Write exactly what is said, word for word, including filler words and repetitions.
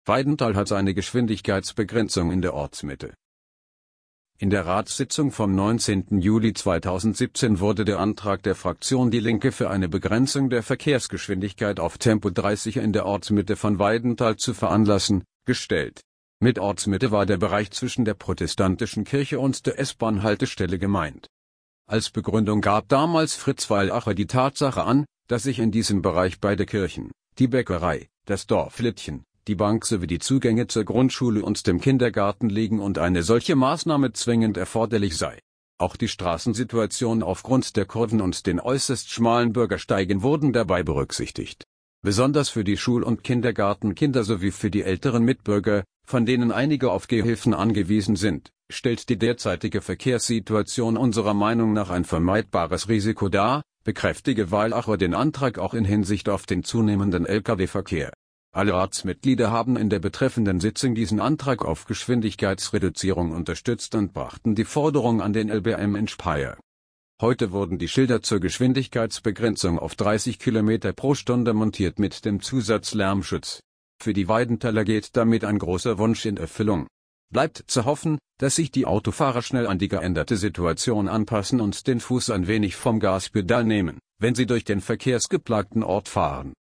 Weidenthal hat eine Geschwindigkeitsbegrenzung in der Ortsmitte. In der Ratssitzung vom neunzehnten Juli zweitausendsiebzehn wurde der Antrag der Fraktion Die Linke für eine Begrenzung der Verkehrsgeschwindigkeit auf Tempo dreißig in der Ortsmitte von Weidenthal zu veranlassen, gestellt. Mit Ortsmitte war der Bereich zwischen der protestantischen Kirche und der S-Bahn-Haltestelle gemeint. Als Begründung gab damals Fritz Weilacher die Tatsache an, dass sich in diesem Bereich beide Kirchen, die Bäckerei, das Dorf Littchen, die Bank sowie die Zugänge zur Grundschule und dem Kindergarten liegen und eine solche Maßnahme zwingend erforderlich sei. Auch die Straßensituation aufgrund der Kurven und den äußerst schmalen Bürgersteigen wurden dabei berücksichtigt. Besonders für die Schul- und Kindergartenkinder sowie für die älteren Mitbürger, von denen einige auf Gehhilfen angewiesen sind, stellt die derzeitige Verkehrssituation unserer Meinung nach ein vermeidbares Risiko dar, bekräftige Weilacher den Antrag auch in Hinsicht auf den zunehmenden L K W-Verkehr. Alle Ratsmitglieder haben in der betreffenden Sitzung diesen Antrag auf Geschwindigkeitsreduzierung unterstützt und brachten die Forderung an den L B M in Speyer. Heute wurden die Schilder zur Geschwindigkeitsbegrenzung auf dreißig Kilometer pro Stunde montiert mit dem Zusatz Lärmschutz. Für die Weidenthaler geht damit ein großer Wunsch in Erfüllung. Bleibt zu hoffen, dass sich die Autofahrer schnell an die geänderte Situation anpassen und den Fuß ein wenig vom Gaspedal nehmen, wenn sie durch den verkehrsgeplagten Ort fahren.